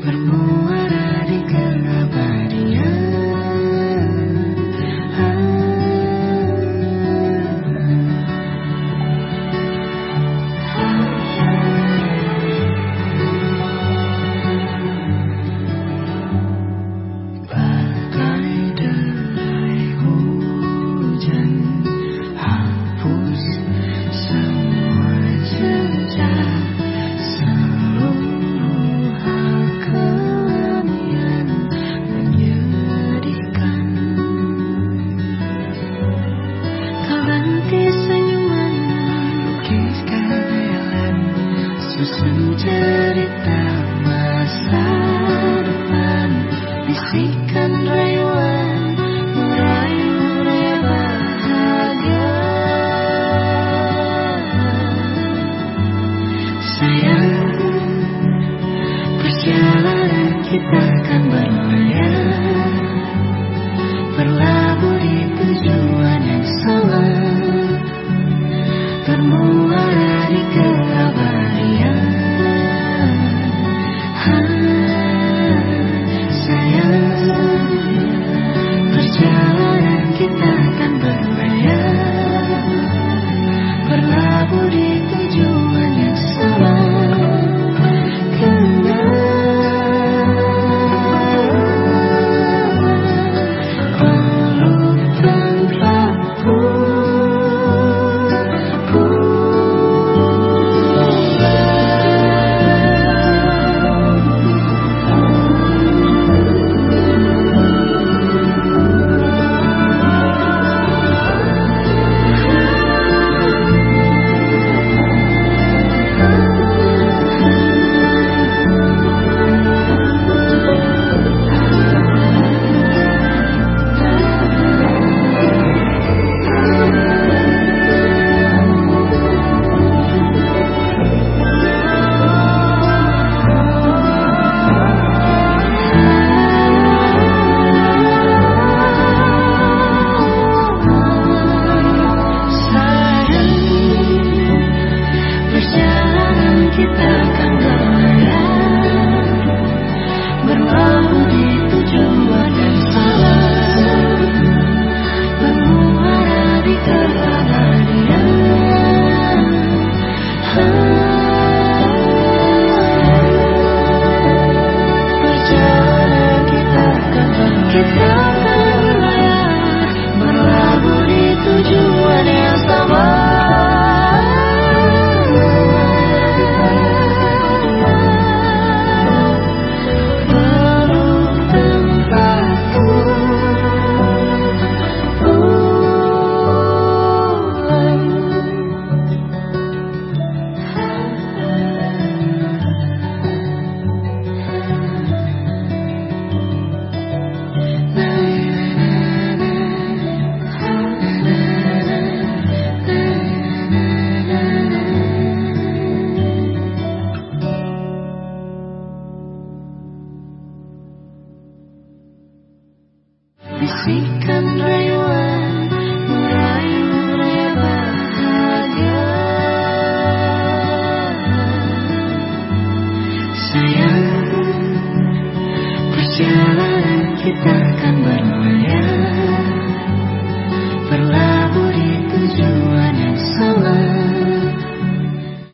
bermuara di keabadian. Bagai derai hujan hapus semua jejak, seluruh hal kelam yang menyedihkan. Kau ganti senyuman melukis khayalan, susun cerita masa depan, bisikan rayuan merayu raya bahagia. Sayang, perjalanan kita akan berlayar, berlabuh di tujuan yang sama, bermuara di keabadian. Sayang, perjalanan kita akan berlayar, berlabuh di tujuan yang sama. Kita akan berlayar, berlabuh di tujuan yang sama, bermuara di keabadian. Perjalanan kita akan berlayar, berlabuh di tujuan yang sama. Bisikan rayuan merayu raya bahagia. Sayang, perjalanan kita akan berlayar,